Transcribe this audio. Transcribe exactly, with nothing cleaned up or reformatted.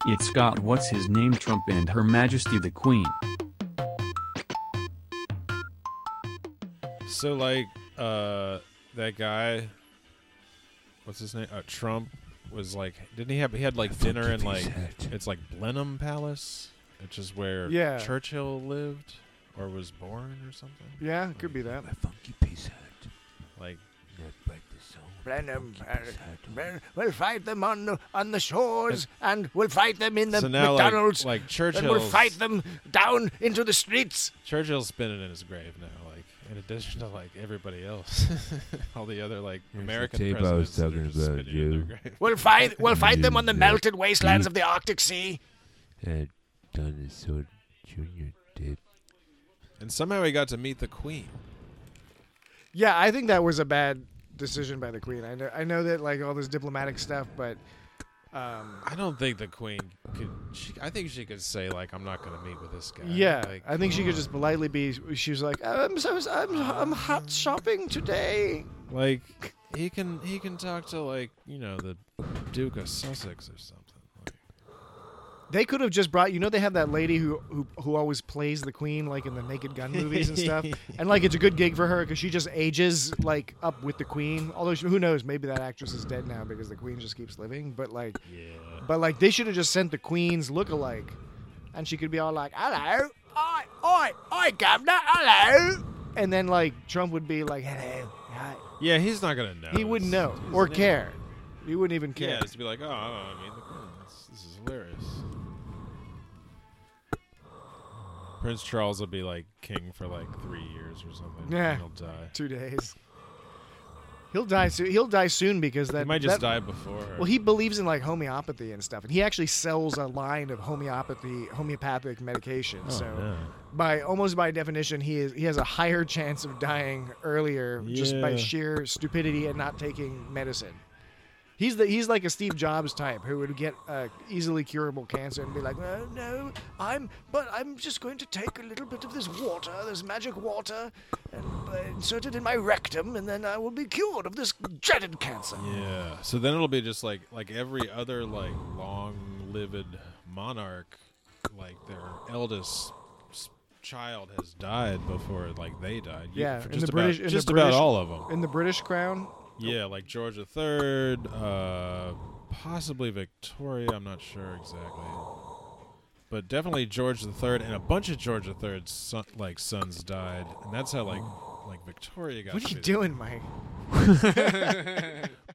It's got what's his name Trump and Her Majesty the Queen. So, like, uh, that guy, what's his name? Uh, Trump was like, didn't he have, he had like dinner in like, it's like Blenheim Palace, which is where Yeah. Churchill lived or was born or something. Yeah, could be that. A funky piece hat. Like, Not break the soul. Blenheim, Funky uh, piece hat. Well, we'll fight them on the, on the shores, and we'll fight them in the so now McDonald's, like, like and Churchill, we'll fight them down into the streets. Churchill's spinning in his grave now. Like, in addition to like everybody else, all the other like Here's the American tape I was presidents that are talking just about, spinning in Joe. their grave. We'll fight, we'll fight them on the Yeah. melted wastelands of the Arctic Sea. That dinosaur Junior did. And somehow he got to meet the Queen. Yeah, I think that was a bad decision by the Queen. I know, I know that like all this diplomatic stuff, but um, I don't think the Queen could. She, I think she could say like, "I'm not going to meet with this guy." yeah, Like, I think she come could on. just politely be. She was like, "I'm so I'm I'm hot shopping today." Like he can he can talk to like you know the Duke of Sussex or something. Like, They could have just brought. You know, they have that lady who who who always plays the Queen, like in the Naked Gun movies and stuff. And like, it's a good gig for her because she just ages like up with the Queen. Although she, who knows, maybe that actress is dead now because the Queen just keeps living. But like, yeah. but like, they should have just sent the Queen's look-alike, and she could be all like, "Hello, oi, oi, oi, Governor, hello," and then like Trump would be like, "Hello, hi." Yeah, he's not gonna know. He wouldn't It's- know his or name. care. He wouldn't even care. Yeah, just be like, oh, I mean, the Queen. This, this is hilarious. Prince Charles will be like king for like three years or something. Yeah. and he'll die. Two days. He'll die soon. He'll die soon because that He might just that- die before. her. Well, he believes in like homeopathy and stuff, and he actually sells a line of homeopathy, homeopathic medication. Oh, so, no. by almost by definition, he is he has a higher chance of dying earlier just by Yeah. sheer stupidity and not taking medicine. He's the he's like a Steve Jobs type who would get uh, easily curable cancer and be like, oh, no, I'm but I'm just going to take a little bit of this water, this magic water, and uh, insert it in my rectum, and then I will be cured of this dreaded cancer. Yeah. So then it'll be just like like every other like long-lived monarch, like their eldest s- child has died before like they died. You- Yeah, for in just the about, British- in the just British- about all of them. In the British Crown, Yeah, like George the Third, uh, possibly Victoria. I'm not sure exactly, but definitely George the Third, and a bunch of George the Third's son, like sons died, and that's how like like Victoria got. what are to you be- doing, Mike?